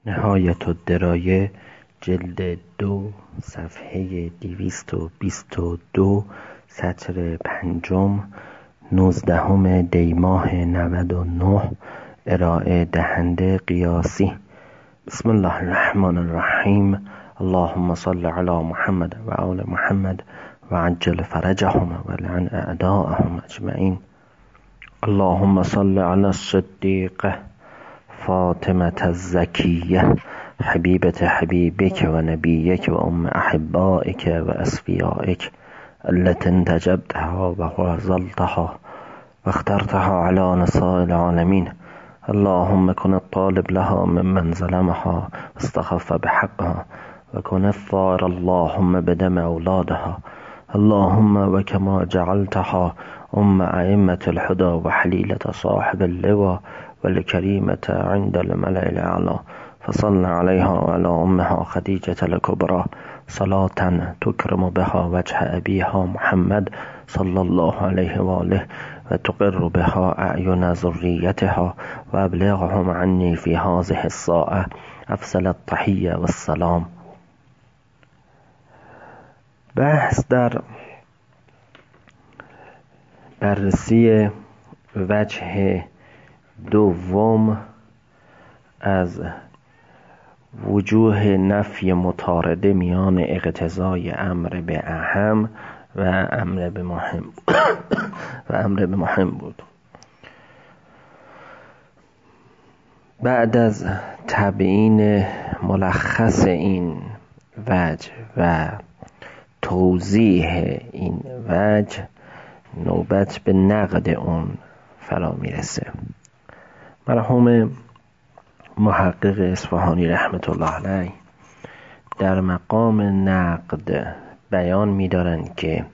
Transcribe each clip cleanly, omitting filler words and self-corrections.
نهایت الدرایه جلد 2 صفحه 222 سطر 5 19 دی ماه 99 ارائه دهنده قیاسی. بسم الله الرحمن الرحیم. اللهم صل علی محمد و آل محمد و عجل فرجهم و لعن اعداءهم اجمعین. اللهم صل علی الصدیقه فاطمة الزکیه حبیبت حبیبک و نبیک و ام احبائک و اصفیائک التي انتجبتها و غزلتها و اخترتها على نساء العالمین. اللهم كن الطالب لها ممن ظلمها واستخف بحقها و كن الثار اللهم بدم اولادها. اللهم وكما جعلتها ام ائمة الهدى وحليلة صاحب اللواء والكريمة عند الملأ الأعلى، فصل عليها وعلى أمها خديجة الكبرى صلاة تكرم بها وجه أبيها محمد صلى الله عليه وآله وتقر بها أعين ذريتها وأبلغهم عني في هذه الساعة أفضل التحية والسلام. بحث در بررسی وجه دوم از وجوه نفی مطارده میان اقتضای امر به اهم و امر به مهم بود. بعد از تبیین ملخص این وجه و توضیح این وجه نوبت به نقد اون فرا میرسه. مرحوم محقق اصفهانی رحمت الله علیه در مقام نقد بیان می‌دارن که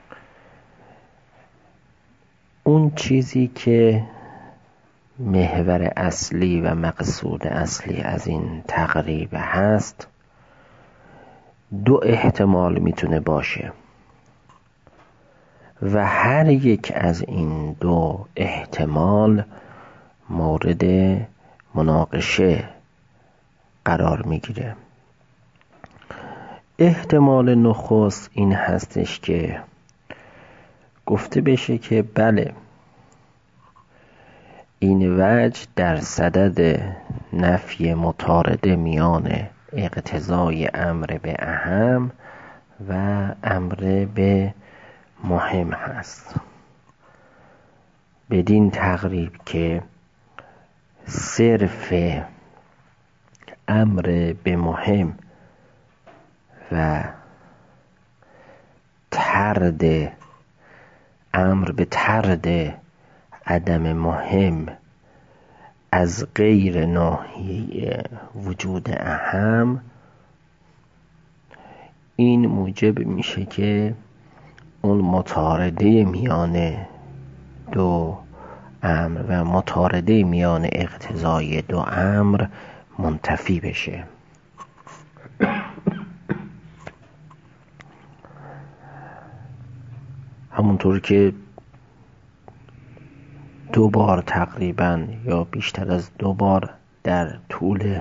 اون چیزی که محور اصلی و مقصود اصلی از این تقریب هست دو احتمال میتونه باشه و هر یک از این دو احتمال مورد مناقشه قرار میگیره. احتمال نخست این هستش که گفته بشه که بله، این وجه در صدد نفی مطارده میان اقتضای امر به اهم و امر به مهم هست، بدین تقریب که صرف امر به مهم و امر به طرد عدم مهم از غیر ناحیه وجود اهم، این موجب میشه که اون مطارده میان دو امر و مطارده میان اقتضای دو امر منتفی بشه. همونطور که دو بار تقریبا یا بیشتر از دو بار در طول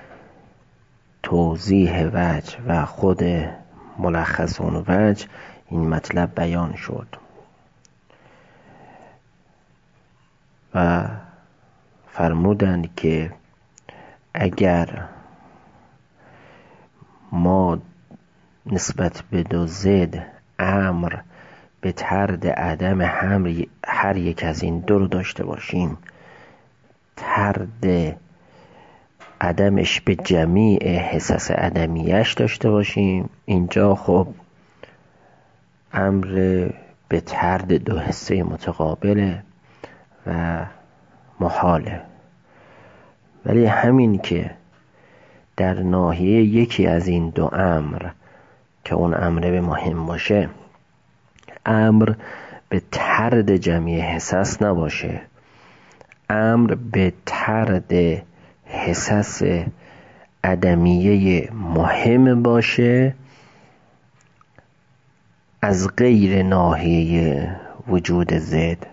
توضیح وجه و خود ملخص اون وجه این مطلب بیان شد و فرمودند که اگر ما نسبت به دو ضد امر به طرد عدم هر یک از این دو رو داشته باشیم، طرد عدمش به جمیع حصص عدمیش داشته باشیم، اینجا خب امر به طرد دو حصه متقابله و محاله. ولی همین که در ناحیه یکی از این دو امر که اون امر به مهم باشه، امر به طرد جمعی حصص نباشه، امر به طرد حصص عدمیه مهم باشه، از غیر ناحیه وجود ضد،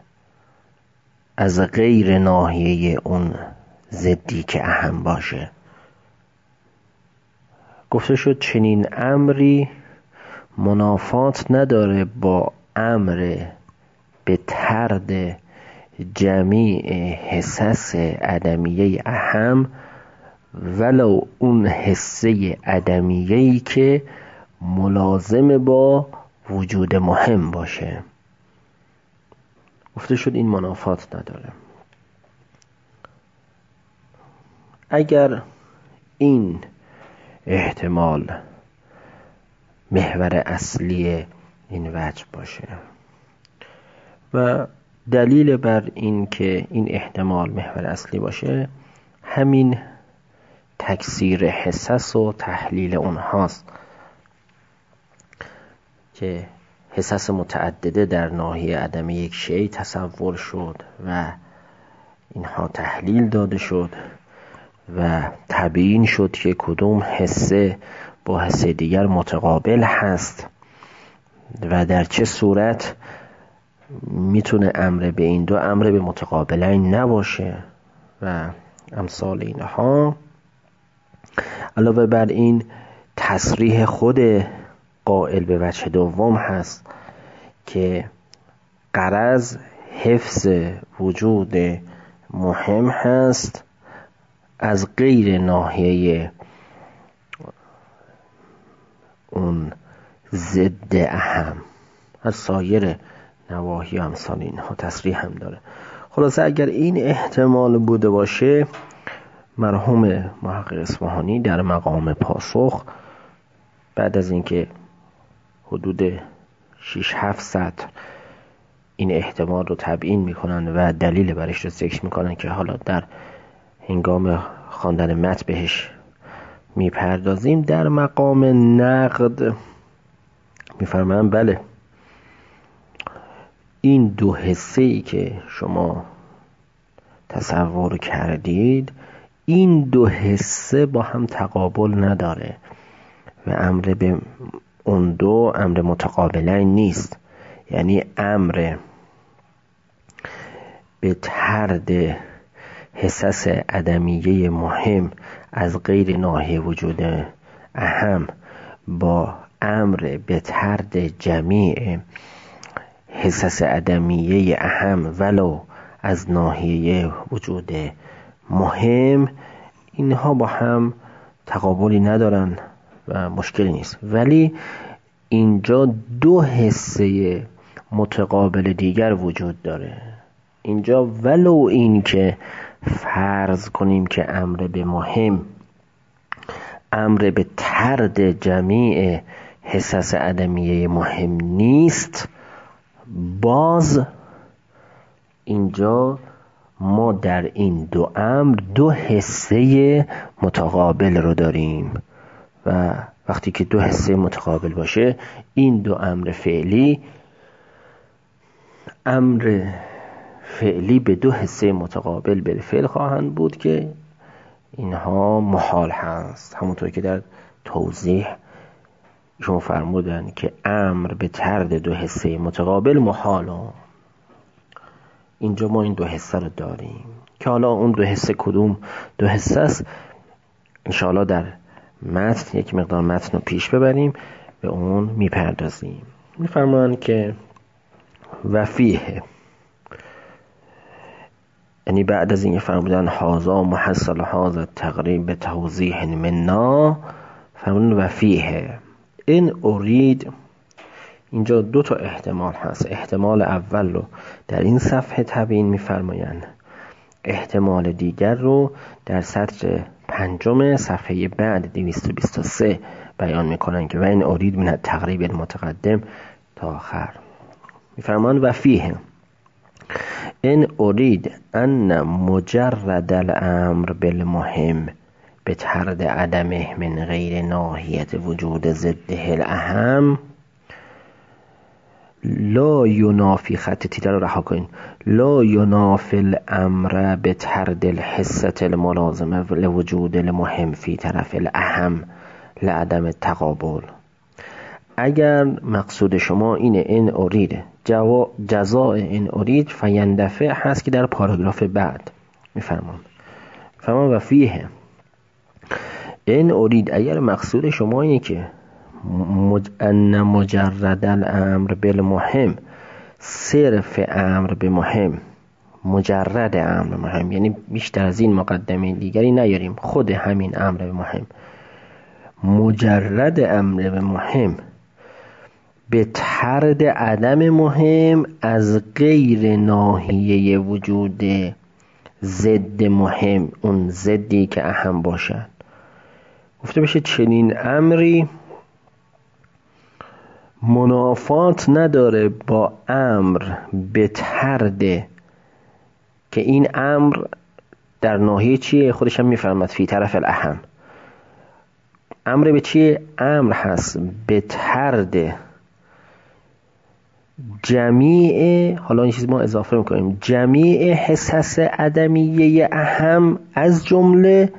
از غیر ناحیه اون ضدی که اهم باشه، گفته شد چنین امری منافات نداره با امر به طرد جمیع حصص عدمیه اهم، ولو اون حصه عدمیه‌ای که ملازم با وجود مهم باشه. گفته شد این منافات نداره. اگر این احتمال محور اصلی این وجه باشه و دلیل بر این که این احتمال محور اصلی باشه همین تکثیر حصص و تحلیل اونهاست که حصص متعدده در ناحیه عدم یک شیء تصور شد و اینها تحلیل داده شد و تبیین شد که کدوم حصه با حصه دیگر متقابل هست و در چه صورت میتونه امر به این دو امر به متقابلین نباشه و امثال اینها. علاوه بر این تصریح خود قائل به وجه دوم هست که غرض حفظ وجود مهم هست از غیر ناحیه اون ضد اهم، از سایر نواحی و امثال اینها تصریح هم داره. خلاصه اگر این احتمال بوده باشه، مرحوم محقق اصفهانی در مقام پاسخ بعد از اینکه حدود 6-7 سطر این احتمال رو تبیین میکنن و دلیل برش رو ذکر میکنن که حالا در هنگام خواندن متن بهش میپردازیم، در مقام نقد میفرمایند بله این دو حصه‌ای که شما تصور کردید این دو حصه با هم تقابل نداره و امر به اون دو امر متقابلین نیست. یعنی امر به طرد حصص عدمیه مهم از غیر ناحیه وجود اهم با امر به طرد جمیع حصص عدمیه اهم ولو از ناحیه وجود مهم، اینها با هم تقابلی ندارن و مشکلی نیست. ولی اینجا دو حصه متقابل دیگر وجود داره. اینجا ولو این که فرض کنیم که امر به مهم امر به طرد جمیع حصص عدمیه مهم نیست، باز اینجا ما در این دو امر دو حصه متقابل رو داریم و وقتی که دو حصه متقابل باشه این دو امر فعلی به دو حصه متقابل بالفعل خواهند بود که اینها محال هست. همونطور که در توضیح شما فرمودن که امر به طرد دو حصه متقابل محاله. اینجا ما این دو حصه رو داریم که حالا اون دو حصه کدوم دو حصه است انشاءالله در متن یک مقدار متن رو پیش ببریم به اون میپردازیم. میفرمان که وفیه، یعنی بعد از این فرمودن هازا محصل هازا تقریب به توضیح مننا، فرمودن وفیه این ارید. اینجا دو تا احتمال هست. احتمال اول رو در این صفحه تبیین میفرمایند، احتمال دیگر رو در سطر 5 صفحه بعد 223 بیان میکنن که و این ارید من تقریب المتقدم تا آخر. میفرمایند و فیه این ارید ان مجرد الامر بالمهم به طرد عدمه من غیر ناحیت وجود ضده الاهم لا ینافی، خط تیتر رو رها کنین، لا ینافی الامر به طرد الحصة الملازمه لوجود المهم فی طرف الاهم لعدم التقابل. اگر مقصود شما اینه این ارید جزاء این ارید فیندفع هست که در پاراگراف بعد میفرمان و فیه این اورید اگر مقصود شما اینه که ان مجرد الامر بالمهم، صرف امر به مهم، مجرد امر مهم، یعنی بیشتر از این مقدمه دیگری نیاریم، خود همین امر به مهم، مجرد امر به مهم به طرد عدم مهم از غیر ناحیه وجود ضد مهم، اون ضدی که اهم باشد، گفته بشه چنین امری منافات نداره با امر به طرد، که این امر در ناحیه چیه؟ خودش هم میفرماد فی طرف الاهم. امر به چیه؟ امر هست به طرد جمیع، حالا این چیز ما اضافه میکنیم، جمیع حصص عدمیه اهم، از جمله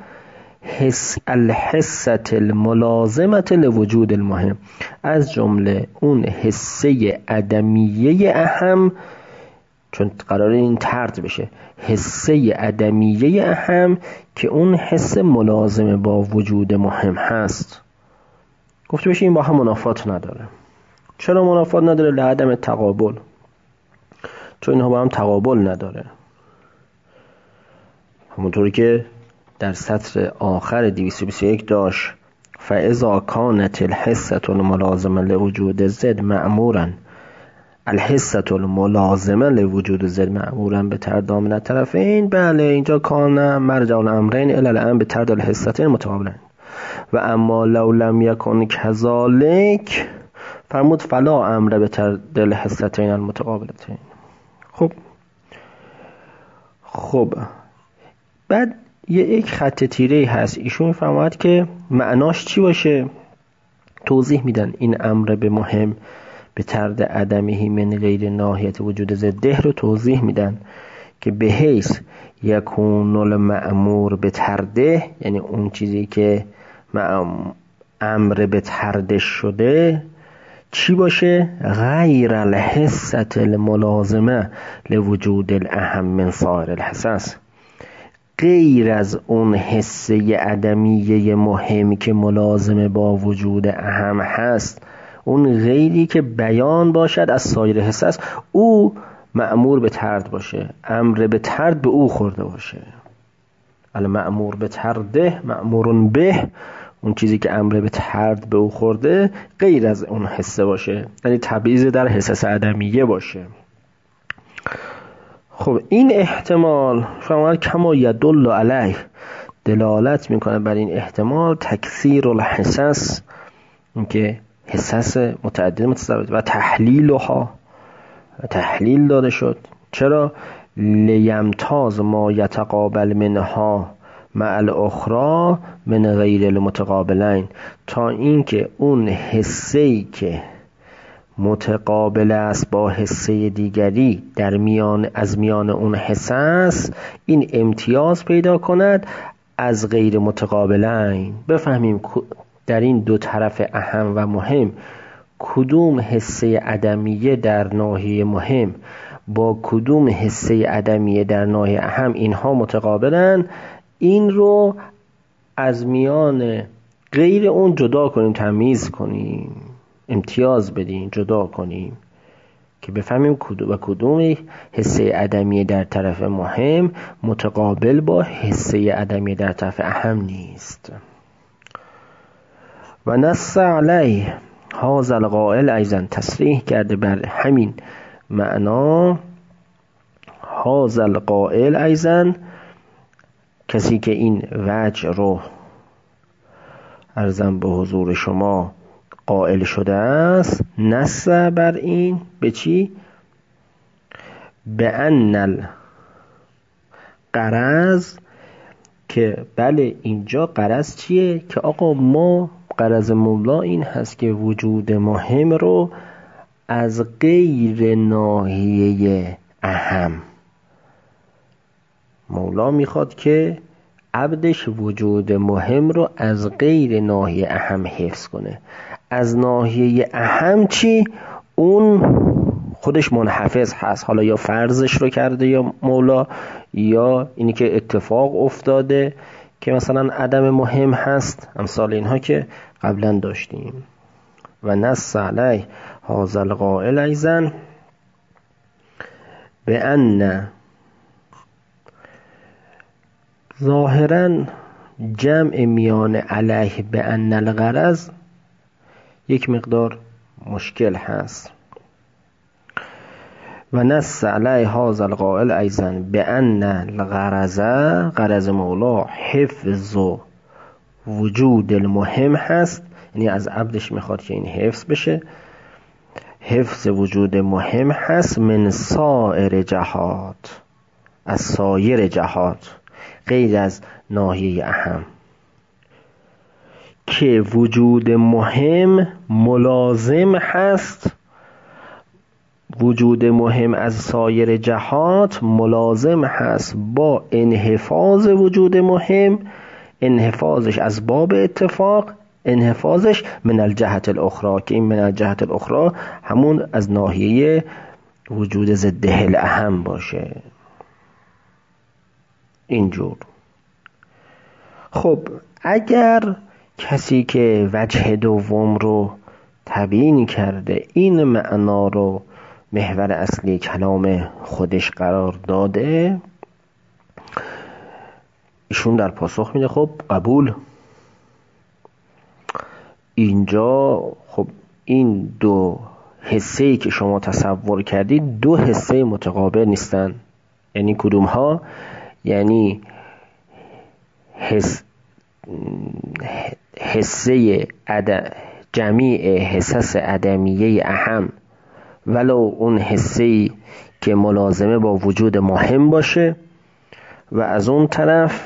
الحصة الملازمة لوجود المهم، از جمله اون حصه عدمیه اهم، چون قراره این طرد بشه، حصه عدمیه اهم که اون حصه ملازمه با وجود مهم هست. گفته بشه این با هم منافات نداره. چرا منافات نداره؟ لعدم تقابل، چون اینها با هم تقابل نداره. همونطوری که در سطر آخر 221 داشت فاذا كانت الحصة الملازمة لوجود الضد مأمورا، الحصة الملازمة لوجود الضد مأمورا به طرد من الطرفین، بله اینجا کان مرجع الامرین الی الان به طرد الحصتين متقابلين، و اما لو لم يكن كذلك فرمود فلا امر به طرد الحصتين المتقابلتين. خب بعد یک خط تیره هست، ایشون میفرماید که معناش چی باشه، توضیح میدن این امر به مهم به طرد عدمه من غیر ناحیت وجود ضده رو توضیح میدن که به حیث یکون المأمور به طرده، یعنی اون چیزی که امر به طردش شده چی باشه؟ غیر الحصة الملازمه لوجود الاهم من سایر الحصص، غیر از اون حصه عدمیه مهمی که ملازمه با وجود اهم هست، اون غیری که بیان باشد از سایر حصص، او مأمور به طرد باشه، امر به طرد به او خورده باشه. المأمور به طرده مأمورون به، اون چیزی که امر به طرد به او خورده غیر از اون حصه باشه، یعنی تبعیض در حصص عدمیه باشه. خب این احتمال فرمود کما یدل علیه، دلالت میکنه بر این احتمال تکثیر الحصص، اینکه حصص متعدد متضاد و تحلیلها، تحلیل داده شد. چرا؟ لیمتاز ما یتقابل منها مع الاخرى من غیر المتقابلین، تا اینکه اون حصه‌ای که متقابل است با حصه دیگری در از میان اون حصص این امتیاز پیدا کند از غیر متقابلین. بفهمیم در این دو طرف اهم و مهم کدوم حصه عدمیه در ناحیه مهم با کدوم حصه عدمیه در ناحیه اهم اینها متقابلن، این رو از میان غیر اون جدا کنیم، تمیز کنیم، امتیاز بدیم، جدا کنیم که بفهمیم کدوم حصه عدمیه در طرف مهم متقابل با حصه عدمیه در طرف اهم نیست. و نص علیه هذا القائل ایضا، تصریح کرده بر همین معنا هذا القائل ایضا، کسی که این وجه رو عرضم به حضور شما قائل شده است، نص بر این به چی؟ به ان الغرض، که بله اینجا غرض چیه؟ که آقا ما غرض مولا این هست که وجود مهم رو از غیر ناحیه اهم، مولا میخواد که عبدش وجود مهم رو از غیر ناحیه اهم حفظ کنه. از ناحیه اهم چی؟ اون خودش منحفظ هست، حالا یا فرضش رو کرده یا مولا، یا اینی که اتفاق افتاده که مثلا عدم مهم هست، امثال اینها که قبلا داشتیم. و نص علیه هذا القائل ایضا به ان ظاهرا جمع میان علیه به ان الغرض یک مقدار مشکل هست. و نص علیه هذا القائل ایضا به ان الغرض، غرض مولا حفظ وجود المهم هست، یعنی از عبدش میخواد که این حفظ بشه، حفظ وجود مهم هست، من سایر جهات، از سایر جهات غیر از ناحیه اهم، که وجود مهم ملازم هست، وجود مهم از سایر جهات ملازم هست با انحفاظ وجود مهم، انحفاظش از باب اتفاق، انحفاظش من الجهت الاخرى، که این من الجهت الاخرى همون از ناحیه وجود ضده الاهم باشه. اینجور. خب اگر کسی که وجه دوم رو تبیین کرده، این معنا رو محور اصلی کلام خودش قرار داده، ایشون در پاسخ میده خب قبول. اینجا خب این دو حسه‌ای که شما تصور کردید دو حسه متقابل نیستن. یعنی کدوم ها؟ یعنی حسه جمیع حساس عدمیه اهم، ولو اون حسه‌ای که ملازمه با وجود مهم باشه، و از اون طرف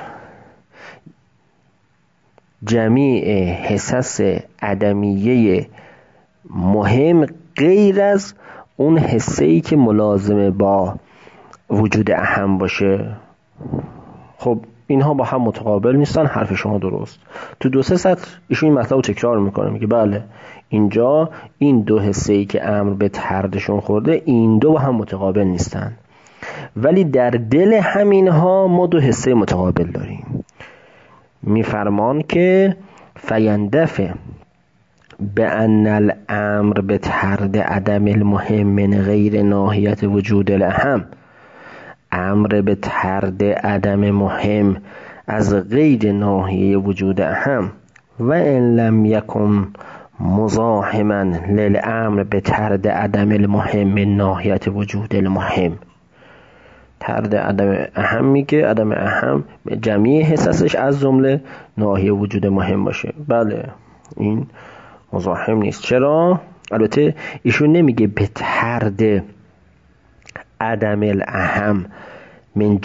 جمیع حساس عدمیه مهم غیر از اون حسه‌ای که ملازمه با وجود اهم باشه. خب اینها با هم متقابل نیستن. حرف شما درست. تو دو سه سطر ایشون این مطلب رو تکرار میکنه، میگه بله اینجا این دو حسه‌ای که امر به طردشون خورده، این دو با هم متقابل نیستن، ولی در دل همینها ما دو حسه متقابل داریم. میفرمان که فیندفع به ان الامر به طرد عدم المهم من غیر ناحیت وجود الاهم، امر به طرد عدم مهم از غیر ناحیه وجود اهم، و ان لم یکن مزاحما للامر به طرد عدم المهم من ناحیت وجود المهم. طرد عدم اهم میگه عدم اهم جمعی حساسش از جمله ناحیه وجود مهم باشه. بله این مزاحم نیست. چرا؟ البته ایشون نمیگه به طرد عدم الاهم من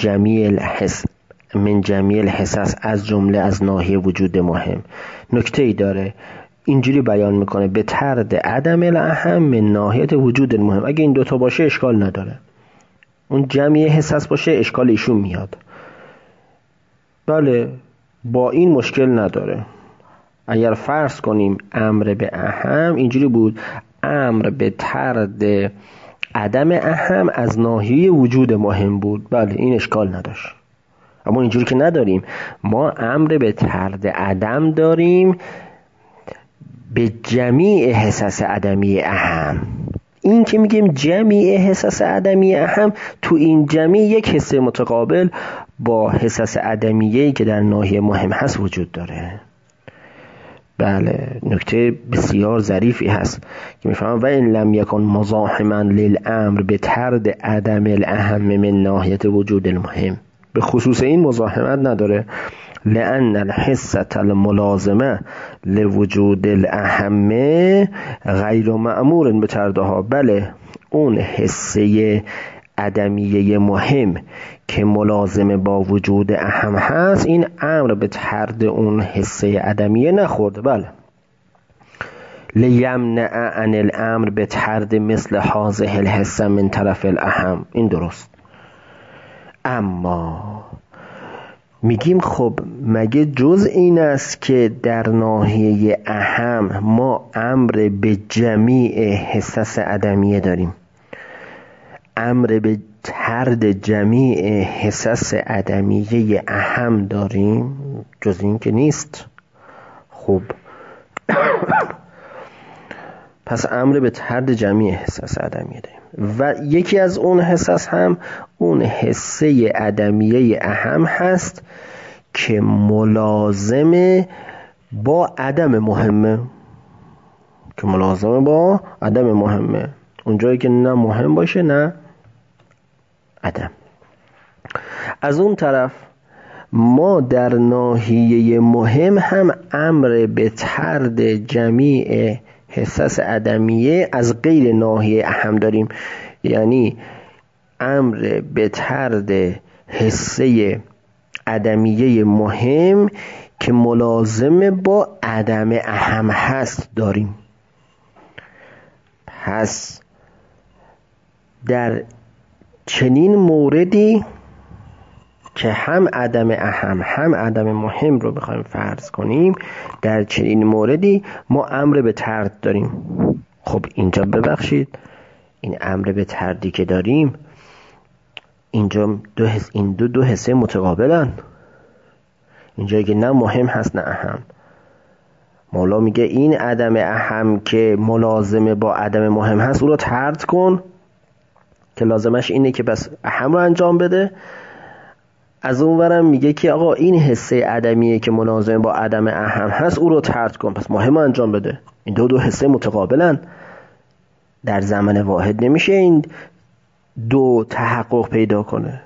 جمیع الحساس از جمله از ناحیه وجود مهم. نکته ای داره، اینجوری بیان میکنه به طرد عدم الاهم من ناحیه وجود المهم. اگه این دوتا باشه اشکال نداره، اون جمعی حساس باشه اشکال ایشون میاد. بله با این مشکل نداره. اگر فرض کنیم امر به اهم اینجوری بود، امر به طرد عدم اهم از ناحیه وجود مهم بود، بله این اشکال نداشت. اما اینجوری که نداریم، ما امر به طرد عدم داریم به جمیع حساس عدمی اهم. این که میگیم جمیع حساس عدمی اهم، تو این جمیع یک حسه متقابل با حساس عدمیه‌ای که در ناحیه مهم هست وجود داره. بله نکته بسیار ظریفی هست که میفهمم و این لم یکن مزاحما للامر به طرد عدم الاهم من ناحیه وجود المهم. به خصوص این مزاحمت نداره، لأن الحسة الملازمه لوجود الاهم غیر مأمور به طردها. بله اون حسه عدمیه مهم که ملازمه با وجود اهم هست، این امر به طرد اون حسه عدمیه نخورده. بله لیمنع عن الامر به طرد مثل هذه الحسه من طرف الاهم. این درست. اما میگیم خب مگه جز این است که در ناحیه اهم ما امر به جمیع حساس عدمیه داریم؟ امر به طرد جمیع حصص عدمیه اهم داریم، جز این که نیست. خب پس امر به طرد جمیع حصص عدمیه داریم و یکی از اون حصص هم اون حصه عدمیه اهم هست که ملازمه با عدم مهمه، که ملازمه با عدم مهمه، اونجایی که نه مهم باشه نه عدم. از اون طرف ما در ناحیه مهم هم امر به طرد جمیع حصص عدمیه از غیر ناحیه اهم داریم، یعنی امر به طرد حصه عدمیه مهم که ملازمه با عدم اهم هست داریم. پس در چنین موردی که هم عدم اهم هم عدم مهم رو بخوایم فرض کنیم، در چنین موردی ما امر به طرد داریم. خب اینجا ببخشید، این امر به طردی که داریم اینجا این دو حصه متقابلن، اینجایی که نه مهم هست نه اهم. مولا میگه این عدم اهم که ملازمه با عدم مهم هست او رو طرد کن، که لازمش اینه که بس اهم رو انجام بده. از اون ورم میگه که آقا این حصه عدمیه که ملازمه با عدم اهم هست او رو طرد کن، پس مهم رو انجام بده. این دو حصه متقابلن، در زمان واحد نمیشه این دو تحقق پیدا کنه.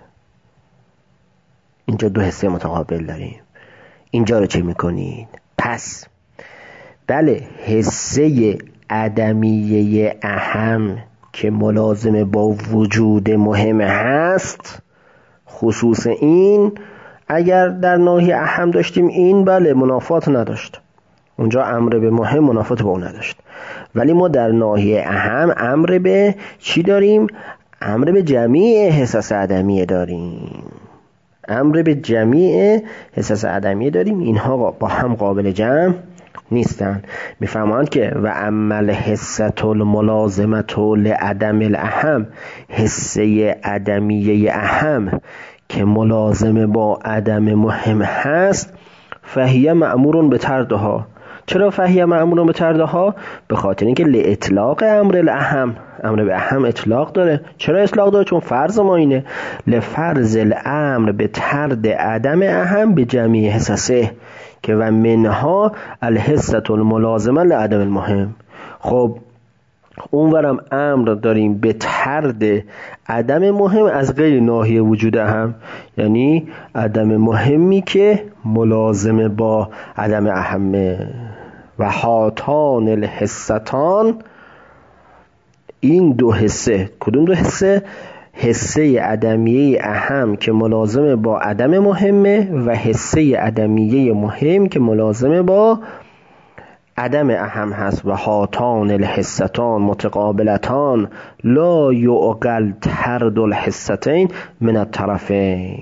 اینجا دو حصه متقابل داریم. اینجا رو چه میکنید؟ پس بله، حصه عدمیه اهم که ملازمه با وجود مهم هست، خصوص این اگر در ناحیه اهم داشتیم این بله منافات نداشت، اونجا امر به مهم منافات با اون نداشت. ولی ما در ناحیه اهم امر به چی داریم؟ امر به جمیع حصص عدمیه داریم. امر به جمیع حصص عدمیه داریم. اینها با هم قابل جمع نیستن. میفهمند که و عمل حصة الملازمة لعدم الاهم، حصه عدمیه اهم که ملازمه با عدم مهم هست، فهیه مأمور به طردها. چرا فهیه مأمور به طردها؟ به خاطر اینکه لاطلاق امر الاهم، امر به اهم اطلاق داره. چرا اطلاق داره؟ چون فرض ما اینه لفرض الامر به طرد عدم اهم به جمیع حصصه، که و منها الحصة الملازمه لعدم المهم. خب اونورم امر داریم به طرد عدم مهم از غیر ناحیه وجود اهم، یعنی عدم مهمی که ملازمه با عدم اهمه. و هاتان الحصتان، این دو حصه. کدوم دو حصه؟ حصه عدمیه اهم که ملازمه با عدم مهمه و حصه عدمیه مهم که ملازمه با عدم اهم هست. و هاتان الحصتان متقابلتان لا یعقل طرد الحصتین من الطرفین.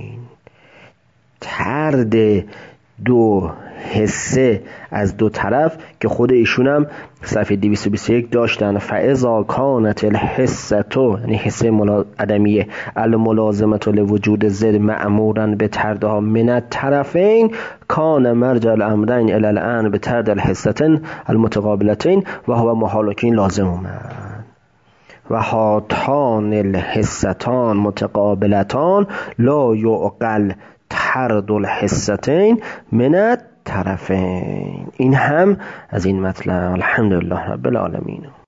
طرد دو حصه از دو طرف که خود ایشونم صفحه 221 داشتن. فاذا کانت الحصه، یعنی حصه عدمیه، الملازمه لوجود زد مأمورا به طردها من الطرفین، کان مرجع الامرین الی الان به طرد الحصتین المتقابلتین و هو محالکین لازم. و هاتان الحصتان متقابلتان لا یعقل طرد الحصتین من الطرفین. این هم از این مطلب. الحمدلله رب العالمین.